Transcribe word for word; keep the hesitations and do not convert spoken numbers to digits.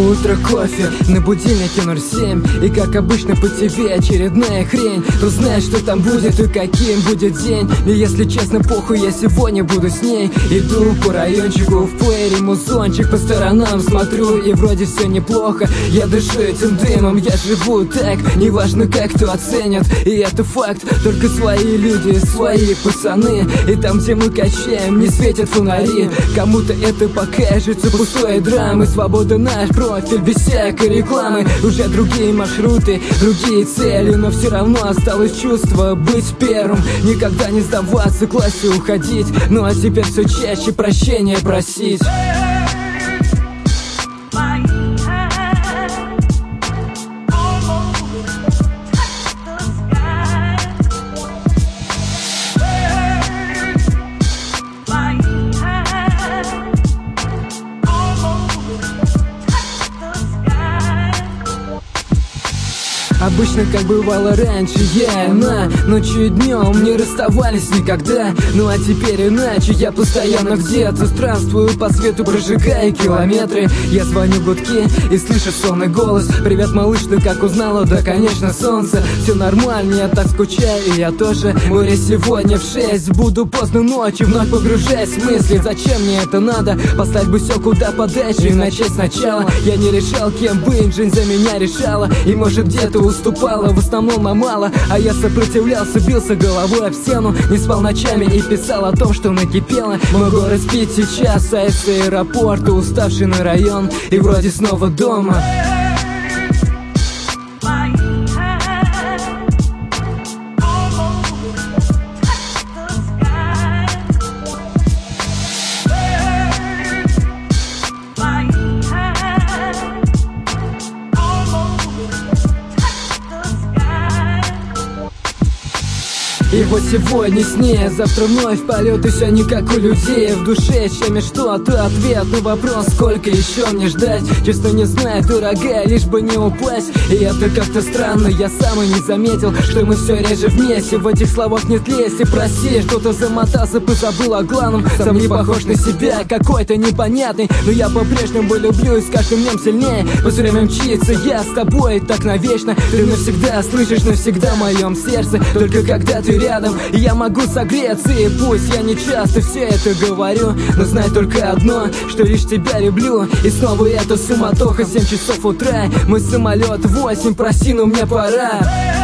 утро, кофе на будильнике ноль семь. И как обычно по тебе очередная хрень. Но знаешь, что там будет и каким будет день. И если честно, похуй, я сегодня буду с ней. Иду по райончику, в плеере музончик, по сторонам смотрю, и вроде все неплохо. Я дышу этим дымом, я живу так, неважно как кто оценит. И это факт, только свои люди, свои пацаны. И там, где мы качаем, не светят фонари. Кому-то это покажется пустой драмой. Свобода наш профиль, без всякой рекламы. Уже другие маршруты, другие цели, но все равно осталось чувство быть первым. Никогда не сдаваться, в классе уходить. Ну а теперь все чаще прощения просить. Обычно, как бывало раньше, я и она ночью и днем не расставались никогда. Ну а теперь иначе, я постоянно где-то странствую по свету, прожигая километры. Я звоню гудки и слышу сонный голос: привет, малыш, ты как узнала? Да, конечно, солнце. Все нормально, я так скучаю, и я тоже. Море сегодня в шесть, буду поздно ночью, вновь погружаясь в мысли. Зачем мне это надо? Послать бы все куда подальше и начать сначала. Я не решал, кем быть, жизнь за меня решала. И может где-то уступала, в основном, а мало. А я сопротивлялся, бился головой об стену, не спал ночами и писал о том, что накипело. Мой город спит сейчас, а из аэропорта уставший на район, и вроде снова дома. И вот сегодня с ней, завтра вновь полет, и все не как у людей. В душе чем и что-то, ответ на вопрос, сколько еще мне ждать. Честно не знаю, дорогая, лишь бы не упасть. И это как-то странно, я сам и не заметил, что мы все реже вместе. В этих словах нет лести, прости, что-то замотался, позабыл о главном. Сам не похож на себя, какой-то непонятный, но я по-прежнему люблю и с каждым днем сильнее. Пусть время мчится, я с тобой так навечно. Ты навсегда слышишь, навсегда в моем сердце. Только когда ты рядом, я могу согреться. И пусть я не часто все это говорю, но знай только одно, что лишь тебя люблю. И снова эта суматоха, семь часов утра, мой самолет восемь, прости, но мне пора.